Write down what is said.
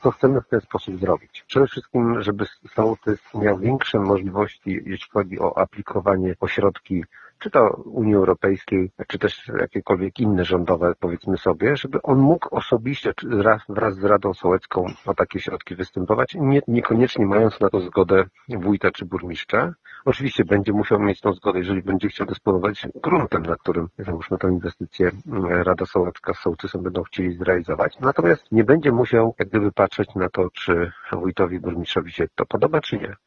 co chcemy w ten sposób zrobić? Przede wszystkim, żeby sołtys miał większe możliwości, jeśli chodzi o aplikowanie o środki, czy to Unii Europejskiej, czy też jakiekolwiek inne rządowe, powiedzmy sobie, żeby on mógł osobiście wraz z Radą Sołecką o takie środki występować, niekoniecznie mając na to zgodę wójta czy burmistrza. Oczywiście będzie musiał mieć tą zgodę, jeżeli będzie chciał dysponować gruntem, na którym, załóżmy, tę inwestycję Rada Sołecka z sołtysem będą chcieli zrealizować. Natomiast nie będzie musiał jak gdyby patrzeć na to, czy wójtowi, burmistrzowi się to podoba, czy nie.